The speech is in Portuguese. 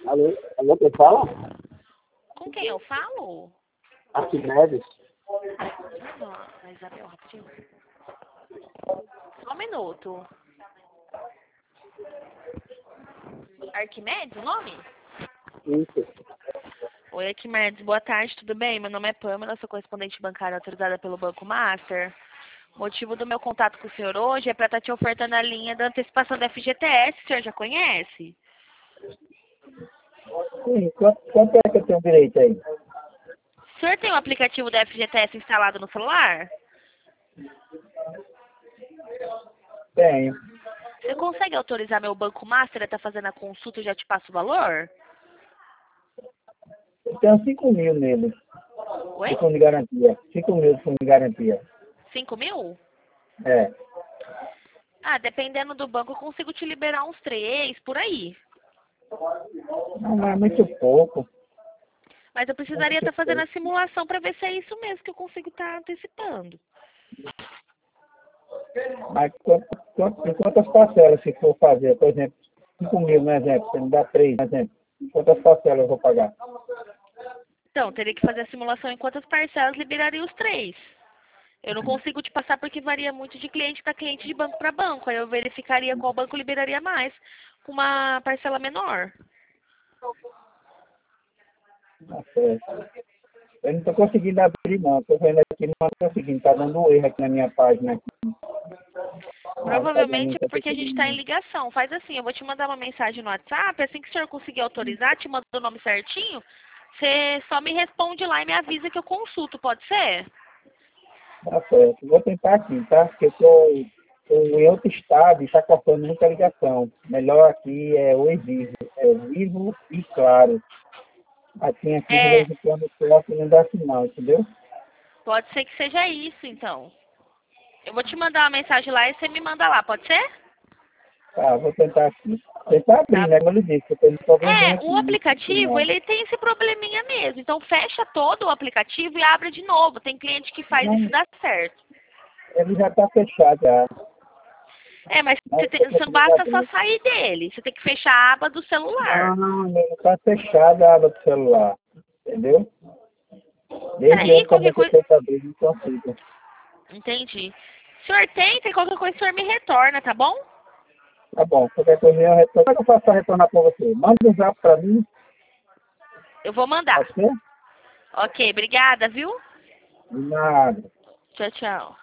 Alô, alô, quem fala? Com quem eu falo? Arquimedes. Isabel, rapidinho. Só um minuto. Arquimedes, o nome? Isso. Oi, Arquimedes, boa tarde, tudo bem? Meu nome é Pamela, sou correspondente bancária autorizada pelo Banco Master. O motivo do meu contato com o senhor hoje é para estar te ofertando a linha da antecipação da FGTS, o senhor já conhece? Sim, quanto é que eu tenho direito aí? O senhor tem o aplicativo da FGTS instalado no celular? Tenho. Você consegue autorizar meu Banco Master a estar fazendo a consulta e já te passo o valor? Eu tenho 5 mil nele, Oi? de fundo de garantia. 5 mil de fundo de garantia. 5 mil? É. Ah, dependendo do banco, eu consigo te liberar uns 3, por aí. Não, mas é muito pouco. Mas eu É precisaria muito estar fazendo a pouco. simulação para ver se é isso mesmo que eu consigo estar antecipando. Mas em quantas parcelas se for fazer? Por exemplo, 5 mil, no exemplo. Você me dá 3, no exemplo. Quantas parcelas eu vou pagar? Então, teria que fazer a simulação em quantas parcelas liberaria os 3. Eu não consigo te passar porque varia muito de cliente para cliente, de banco para banco. Aí eu verificaria qual banco liberaria mais, com uma parcela menor. Tá certo. Eu não estou conseguindo abrir, não. Estou vendo aqui, não estou conseguindo. Está dando um erro aqui na minha página. Ah, tá dando, não Provavelmente é estou porque a gente conseguindo, está em não. ligação. Faz assim, eu vou te mandar uma mensagem no WhatsApp, assim que o senhor conseguir autorizar, te manda o nome certinho, você só me responde lá e me avisa que eu consulto, pode ser? Tá certo. Vou tentar aqui, tá? Porque eu estou em outro estado e está cortando muita ligação. Melhor aqui é o Vivo. É Vivo e Claro. Assim, aqui de É, vez em quando corta e não dá sinal, entendeu? pode ser que seja isso, então. Eu vou te mandar uma mensagem lá e você me manda lá, pode ser? Tá, vou tentar aqui. Tentar abrir, Tá. né? Como eu lhe disse, eu tenho um probleminha É, aqui. o aplicativo, Não. ele tem esse probleminha mesmo. Então fecha todo o aplicativo e abre de novo. Tem cliente que faz isso Não, e dá certo. ele já está fechado já. É, mas Mas eu estou você não conseguindo basta só abrir. sair dele. Você tem que fechar a aba do celular. Não, ele está fechada a aba do celular. Entendeu? Desde Peraí, ontem também qualquer que eu coisa. tento abrir, não consigo. Entendi. O senhor tenta e qualquer coisa o senhor me retorna, tá bom? Tá bom, qualquer coisa eu retorno. Como é que eu faço para retornar para você? Manda um zap para mim, Eu vou mandar. pode ser? Ok, obrigada, viu? De nada. Tchau, tchau.